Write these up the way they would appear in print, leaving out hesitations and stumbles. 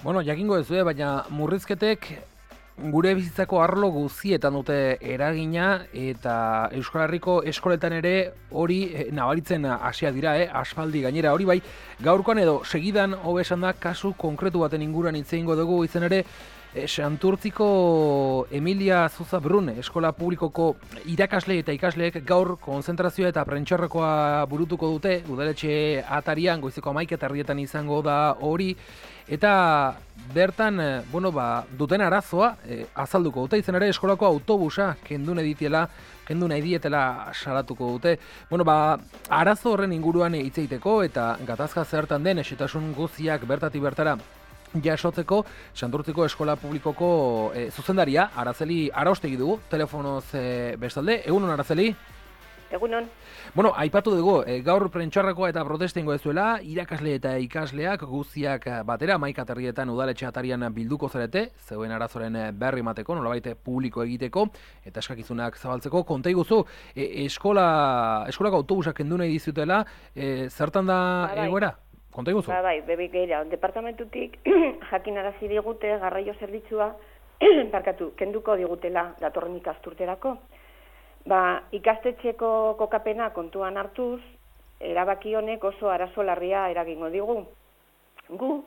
Bueno, jakingo ez baina murrizketek gure bizitzako arlo guztietan dute eragina eta Euskal Herriko eskoletan ere hori nabaritzen hasia dira, aspaldi gainera hori bai, gaurkoan edo segidan hobe esan da kasu konkretu baten inguruan hitz egingo dugu izan ere Santurtziko Emilia Zuza Brun eskola publikoko irakasle eta ikasleek gaur konzentrazioa eta prentxorrekoa burutuko dute, udaletxe atarian goizeko 11:00 izango da hori, eta bertan, duten arazoa azalduko dute, izan ere eskolako autobusa kendu nahi dietela salatuko dute. Arazo horren inguruan hitz egiteko eta gatazka zertan den xehetasun guztiak bertatik bertara jasotzeko Santurtziko eskola publikoko zuzendaria Araceli Araostegi dugu, telefonoz bestalde. Egunon, Araceli? Egunon. Aipatu dugu, gaur prentxarrakoa eta protestengo ez duela, irakasle eta ikasleak guztiak batera, 11:00 udaletxe atarian bilduko zarete, zeuen arazoren berri emateko, nolabait publiko egiteko, eta eskakizunak zabaltzeko. Konta iguzu, eskolako autobusak kendu nahi dizutela, zertan da egoera? Konta iguzu? Begira, departamentutik jakinarazi digute garraio zerbitzua kenduko digutela datorren ikasturterako. Ikastetxeko kokapena kontuan hartuz, erabaki honek oso arazo larria eragingo digu. Gu,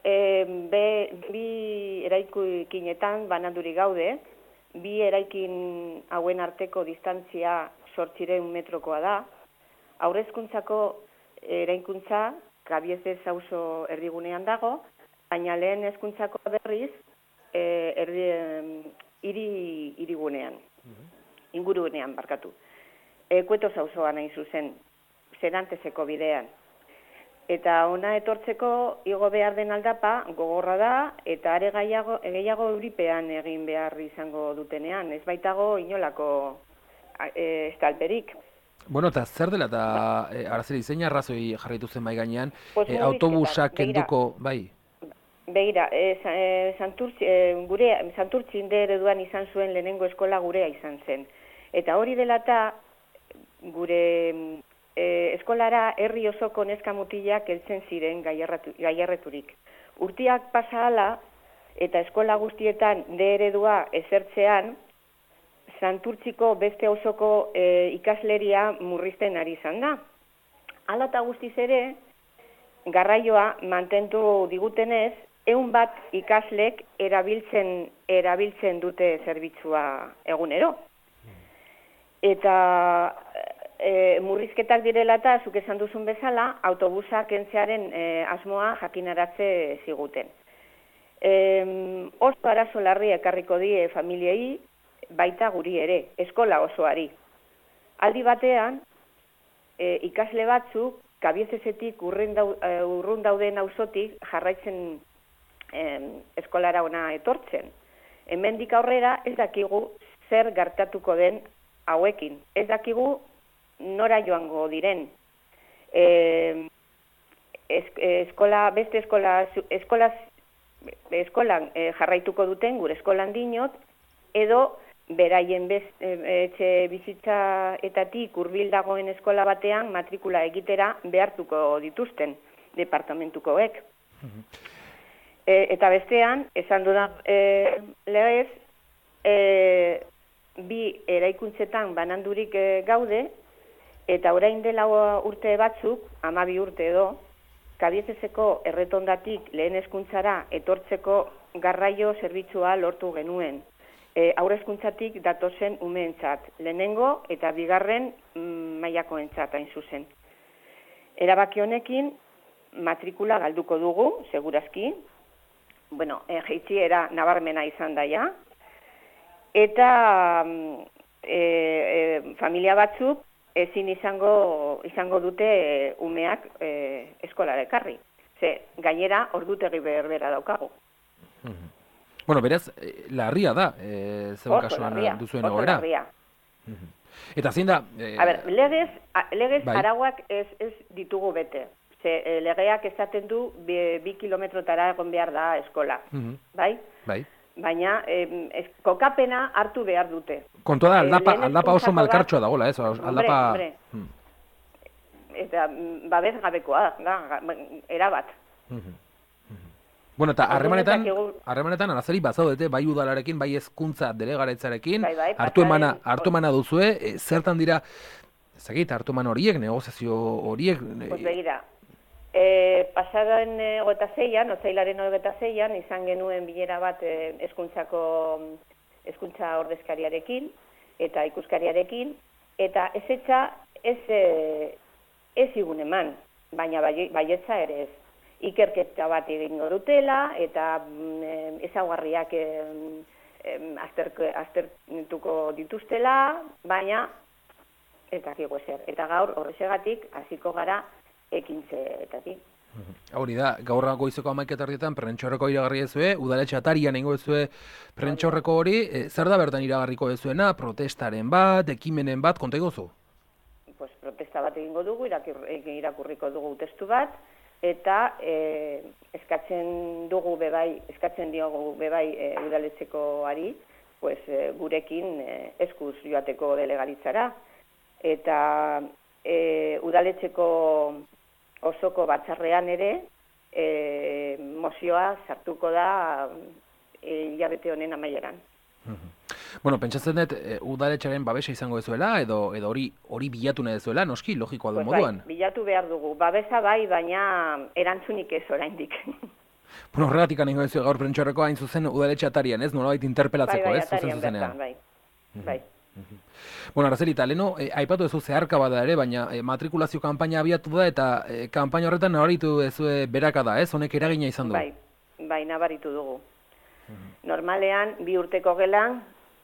bi eraikinetan banandurik gaude, bi eraikin hauen arteko distantzia 800 metrokoa da, haurrezkuntzako eraikuntza Kabiezez auzo erdigunean dago, baina lehen hezkuntzako berriz hirigunean. Ingurunean, barkatu. Kuetoz auzoan hain zuzen, Seranteseko bidean. Eta ona etortzeko igo behar den aldapa gogorra da, eta are gehiago euripean egin behar izango dutenean. Ez baitago inolako estalperik. Eta zer dela eta Araceli, zein arrazoi jarraitu zen bai gainean, autobusak kenduko, bai? Begira, Santurtzin ereduan izan zuen lehenengo eskola gurea izan zen. Eta hori dela eta gure eskolara herri osoko neska mutilak heltzen ziren gaierreturik. Urtiak pasa hala eta eskola guztietan eredua ezertzean, Santurtziko beste osoko ikasleria murrizten ari izan da. Hala eta guztiz ere, garraioa mantendu digutenez, 100 ikaslek erabiltzen dute zerbitzua egunero. Eta murrizketak direla eta, zuk esan duzun bezala, autobusa kentzearen asmoa jakinaratze ziguten. Oso arazo larria ekarriko die familiei, baita guri ere, eskola osoari. Aldi batean, ikasle batzuk, Kabiezezetik urrun dauden auzotik jarraitzen eskolara ona etortzen. Hemendik aurrera ez dakigu zer gertatuko den hauekin. Ez dakigu nora joango diren. Eskolan jarraituko duten gure eskolan dinot, edo beraien etxe bizitzaetatik hurbil dagoen eskola batean matrikula egitera behartuko dituzten departamentukoek. Eta bestean, esan dudan legez, bi eraikuntzetan banandurik gaude, eta orain dela urte batzuk, 12 urte edo, Kabiezezeko erretondatik lehen hezkuntzara etortzeko garraio zerbitzua lortu genuen. Haurrezkuntzatik datozen umeentzat, lehenengo eta bigarren mailakoentzat hain zuzen. Erabaki honekin matrikula galduko dugu, segurazki. Jaitsiera nabarmena izan daia. Eta familia batzuk ezin izango dute umeak eskolara ekarri. Gainera, ordutegi berbera daukagu. Beraz, larria da, zeuen kasuan duzuen egoera. Eta zein da... Legez arauak ez ditugu bete. Legeak esaten du 2 kilometrotara egon behar da eskola. Bai? Baina kokapena hartu behar dute. Kontua da, aldapa oso malkartxoa dagoela, ez? Hombre. Eta babes gabekoa da, erabat. Bueno, eta harremanetan Araceli bazaudete, bai udalarekin, bai hezkuntza delegaritzarekin, hartu emana duzue, zertan dira, ezagik, hartu eman horiek, negoziazio horiek? Pues begira, pasaren 26an, otsailaren 26an, izan genuen bilera bat hezkuntza ordezkariarekin eta ikuskariarekin, eta ez igun eman, baina baietza ere ez. Ikerketa bat egingo dutela, eta ezaugarriak aztertuko dituztela, baina ez dakigu ezer. Eta gaur horrexegatik hasiko gara ekintzeetatik. Hori da, gaur goizeko 11:00 prentxaurreko iragarri ezue, udaletxe atarian egingo ezue prentxaurreko hori, zer da bertan iragarriko ezuena, protestaren bat, ekimenen bat, konta egozu? Pues protesta bat egingo dugu, irakurriko dugu testu bat, eta eskatzen diogu bebai udaletxekoari, pues gurekin eskuz joateko delegaritzara, eta udaletxeko osoko batzarrean ere mozioa sartuko da hilabete honen amaieran. Bueno, pentsatzen dut udaletxaren babesa izango dezuela, edo hori bilatu nahi dezuela, noski, logikoa du moduan? Bai, bilatu behar dugu. Babesa bai, baina erantzunik ez oraindik. Bueno, horregatik aningo dezu gaur prentxaurreko hain zuzen udaletxe atarian, ez? Nolabait interpelatzeko, ez? Atarian bertan, bai. Bueno, Araceli, eta leheno, aipatu duzu zeharka bada ere, baina matrikulazio kanpaina abiatu da, eta kanpaina horretan nabaritu duzu berakada, ez? Honek eragina izan du? Bai, nabaritu dugu. Normalean, 2 urteko gelan,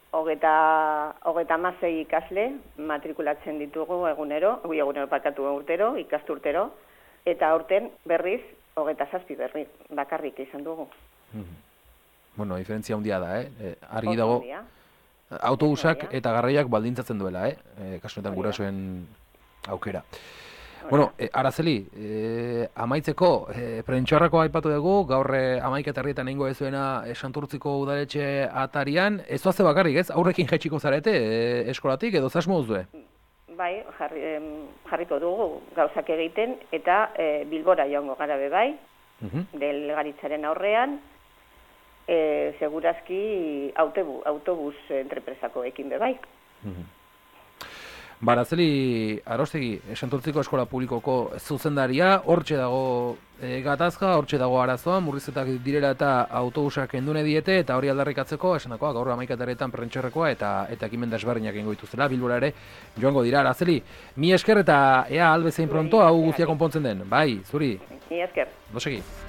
36 ikasle matrikulatzen ditugu urtero, ikasturtero, eta aurten berriz 27 bakarrik izan dugu. Bueno, diferentzia handia da, argi dago, autobusak eta garraiak baldintzatzen duela, kasunetan gurasoen aukera. Bueno, Araceli, amaitzeko, prentxaurreko aipatu dugu, gaur 11:00 egingo ezuena Santurtziko udaletxe atarian, ez zoazte bakarrik, ez? Aurrekin jaitsiko zarete eskolatik, edo zasmo duzue? Bai, jarriko dugu gauzak egiten, eta Bilbora joango gara bai, delegaritzaren aurrean, segurazki autobus entrepresako ekin bai. Araceli Arostegi, Santurtziko Eskola Publikoko zuzendaria, hortxe dago gatazka, hortxe dago arazoa, murrizketak direla eta autobusak endune diete, eta hori aldarrikatzeko, esandakoa, gaur 11:00 prentxaurrekoa eta ekimen desberdinak egingo dituztela, Bilbora ere joango dira. Araceli, mi esker eta ea albezein pronto hau guztia konpontzen den. Bai, zuri. Mi esker. Dosegi.